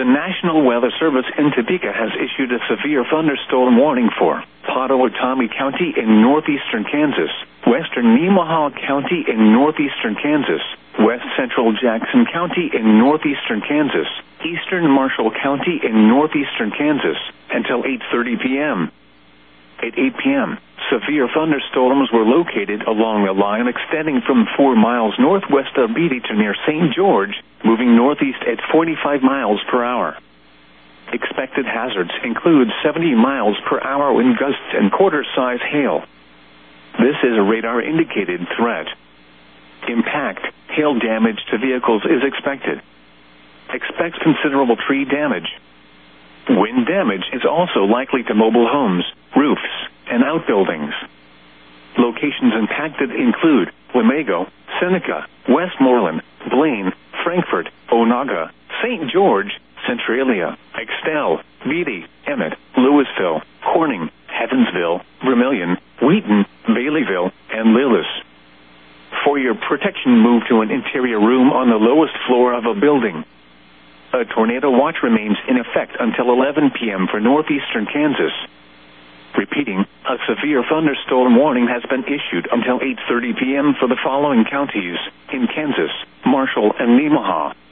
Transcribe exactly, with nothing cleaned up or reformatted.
National Weather Service in Topeka has issued a severe thunderstorm warning for Pottawatomie County in northeastern Kansas, western Nemaha County in northeastern Kansas, west central Jackson County in northeastern Kansas, eastern Marshall County in northeastern Kansas, until eight thirty p.m. At eight p.m., severe thunderstorms were located along a line extending from four miles northwest of Beatty to near Saint George, moving northeast at forty-five miles per hour. Expected hazards include seventy miles per hour wind gusts and quarter-size hail. This is a radar-indicated threat. Impact, hail damage to vehicles is expected. Expect considerable tree damage. Wind damage is also likely to mobile homes, roofs, and outbuildings. Locations impacted include Wamego, Seneca, Westmoreland, Blaine, Frankfort, Onaga, Saint George, Centralia, Axtell, Beatty, Emmett, Louisville, Corning, Heavensville, Vermilion, Wheaton, Baileyville, and Lillis. For your protection, move to an interior room on the lowest floor of a building. A tornado watch remains in effect until eleven p.m. for northeastern Kansas. Repeating, a severe thunderstorm warning has been issued until eight thirty p.m. for the following counties in Kansas: Marshall and Nemaha.